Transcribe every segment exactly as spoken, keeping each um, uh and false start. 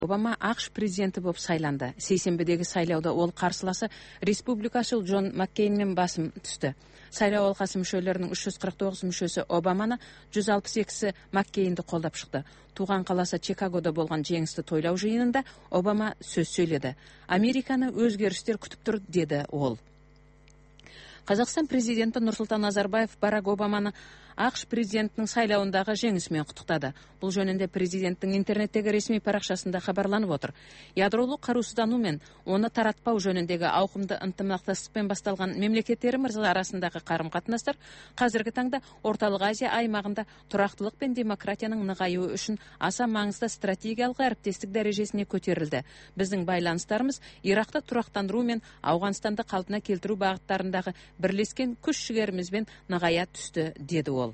Обама АКШ президенті болып сайланды. Сейсенбідегі сайлауда ол қарсыласы республикашыл Джон Маккейнмен басым түсті. Сайлау алқасы мүшелерінің үш жүз қырық тоғыз мүшесі Обаманы, жүз алпыс екісі Маккейнді қолдап шықты. Туған қаласы Чикагода болған жеңісті тойлау жиынында Обама сөз сөйледі. Американы өзгерістер күтіп тұр, деді ол. Қазақстан президенті Нұрсұлтан Назарбаев Барак Обаманы АКШ президентінің сайлауындағы жеңісімен құттықтады. Бұл жөнінде президенттің интернеттегі ресми парақшасында хабарланып отыр. Ядролық қарусыздану мен оны таратпау жөніндегі ауқымды ынтымақтастықпен басталған мемлекеттеріміз арасындағы қарым-қатынастар қазіргі таңда Орталық Азия аймағында тұрақтылық пен демократияның нығаюы үшін аса маңызды стратегиялық әріптестік дәрежесіне көтерілді. Біздің байланыстарымыз Иракты тұрақтандыру мен Ауғанстанды қалпына келтіру бағыттарындағы бірлескен күш-жігерімізбен нығая түсті, деді ол.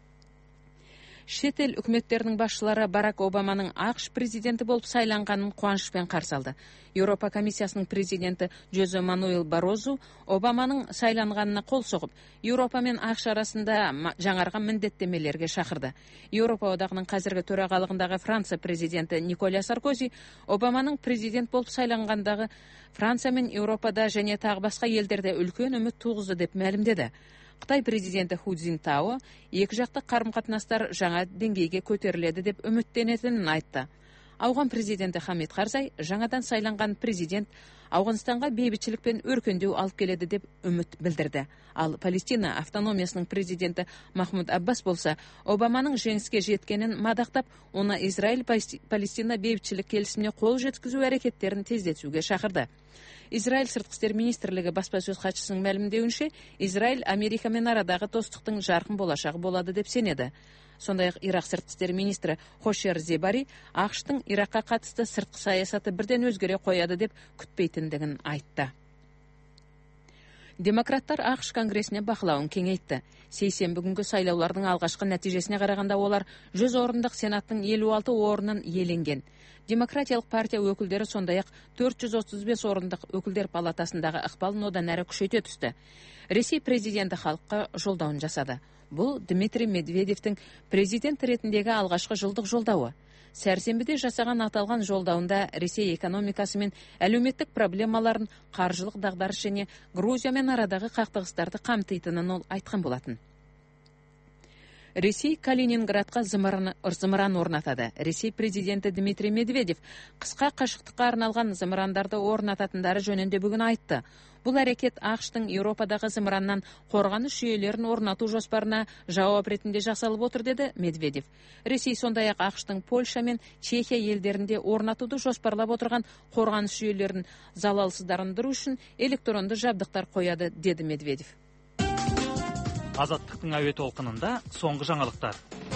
Шетел үкіметтерінің басшылары Барак Обаманың АКШ президенті болып сайланғанын қуанышпен қарсы алды. Еуропа комиссиясының президенті Жозе Мануэл Барозу Обаманың сайланғанына қол соғып, Еуропа мен АКШ арасында жаңарған міндеттемелерге шақырды. Еуропа одағының қазіргі төрағалығындағы Франция президенті Николя Саркози Обаманың президент болып сайланғандағы Франция мен Еуропада және тағы басқа елдерде үлкен үміт туғызды деп мәлімдеді. Қытай президенті Ху Цзинтао екі жақты қарым-қатынастар жаңа деңгейге көтеріледі деп үміттенетінін айтты. Ауған президенті Хамид Карзай жаңадан сайланған президент Ауғанстанға бейбітшілік пен өркендеу алып келеді деп үміт білдірді. Ал Палестина автономиясының президенті Махмуд Аббас болса, Обаманың жеңіске жеткенін мадақтап, оны Израиль-Палестина бейбітшілік келісіміне қол жеткізу әрекеттерін тездетуге шақырды. Израиль сыртқы істер министрлігі баспасөз хатшысының мәлімдеуінше, Израиль Америкамен арадағы достықтың жарқын болашағы болады деп сенеді. Сондай-ақ Ирак сыртқы істер министрі Хошер Зебари АКШ-тың Иракқа қатысты сыртқы саясаты бірден өзгере қояды деп күтпейтіндігін айтты. Демократтар АКШ конгресіне бақылауын кеңейтті. Сейсенбі күнгі сайлаулардың алғашқы нәтижесіне қарағанда олар жүз орындық сенаттың елу алты орнын иеленген. Демократиялық партия өкілдері сондай-ақ төрт жүз отыз бес орындық өкілдер палатасындағы ықпалын одан әрі күшейте түсті. Ресей президенті халыққа жолдауын жасады. Бұл Дмитрий Медведевтің президент ретіндегі алғашқы жылдық жолдауы. Сәрсенбіде жасаған аталған жолдауында Ресей экономикасы мен әлеуметтік проблемаларын, қаржылық дағдарыс және Грузиямен арадағы қақтығыстарды қамтитынын ол айтқан болатын. Ресей Калининградқа зымыран орнатады. Ресей президенті Дмитрий Медведев қысқа қашықтыққа арналған зымырандарды орнататындары жөнінде бүгін айтты. Бұл әрекет АКШ-тың Еуропадағы зымыраннан қорғаныс жүйелерін орнату жоспарына жауап ретінде жасалып отыр, деді Медведев. Ресей сондай-ақ АКШ-тың Польша мен Чехия елдерінде орнатуды жоспарлап отырған қорғаныс жүйелерін залалсыздандыру үшін электронды жабдықтар қояды, деді Медведев. Азаттықтың әуе толқынында соңғы жаңалықтар.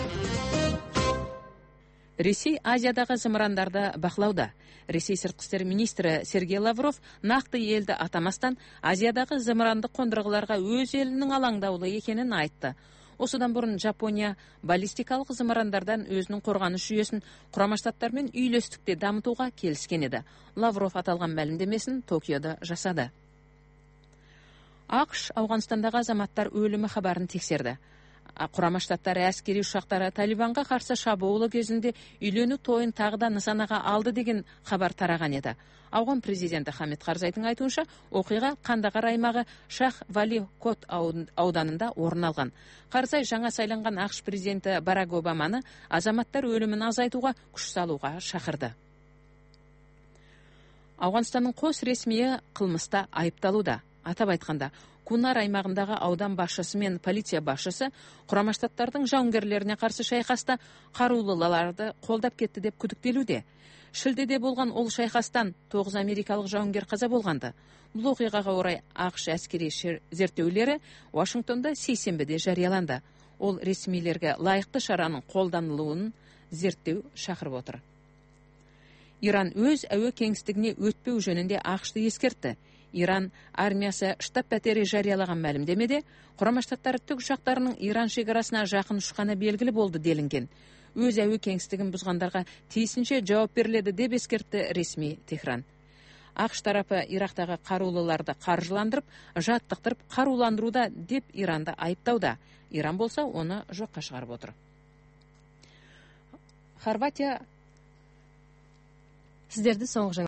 Ресей Азиядағы зымырандарды бақылауда. Ресей сыртқы істер министрі Сергей Лавров нақты елді атамастан Азиядағы зымыранды қондырғыларға өз елінің алаңдаулы екенін айтты. Осыдан бұрын Жапония баллистикалық зымырандардан өзінің қорғаныс жүйесін Құрама Штаттармен үйлестікте дамытуға келіскен еді. Лавров аталған мәлімдемесін Токиода жасады. АКШ Ауғанстандағы азаматтар өлімі хабарын тексерді. Құрама Штаттары әскери ұшақтары Талибанға қарсы шабуылы кезінде үйлену тойын тағы да нысанаға алды деген хабар тараған еді. Ауған президенті Хамид Карзайдың айтуынша, оқиға Қандағар аймағы Шах Вали Кот ауданында орын алған. Карзай жаңа сайланған АКШ президенті Барак Обаманы азаматтар өлімін азайтуға күш салуға шақырды. Ауғанстанның қос ресмиі қылмыста айыпталуда. Атап айтқанда, Кунар аймағындағы аудан басшысы мен полиция басшысы Құрама Штаттардың жауынгерлеріне қарсы шайқаста қарулыларды қолдап кетті деп күдіктелуде. Шілдеде болған ол шайқастан тоғыз америкалық жауынгер қаза болғанды. Бұл оқиғаға орай АКШ әскери зерттеулері Вашингтонда сейсенбіде жарияланды. Ол ресмилерге лайықты шараның қолданылуын зерттеу шақырып отыр. Иран өз әуе кеңістігіне өтпеу жөнінде АКШ-ты ескертті. Иран армиясы штаб-пәтері жариялаған мәлімдемеде Құрама Штаттары тікұшақтарының Иран шекарасына жақын ұшқаны белгілі болды делінген. Өз әуе кеңістігін бұзғандарға тиісінше жауап беріледі деп ескертті ресми Техран. АКШ тарапы Ирактағы қарулыларды қаржыландырып, жаттықтырып қаруландыруда деп Иранды айыптауда. Иран болса оны жоққа шығарып отыр. Хорватия сиздерди соңку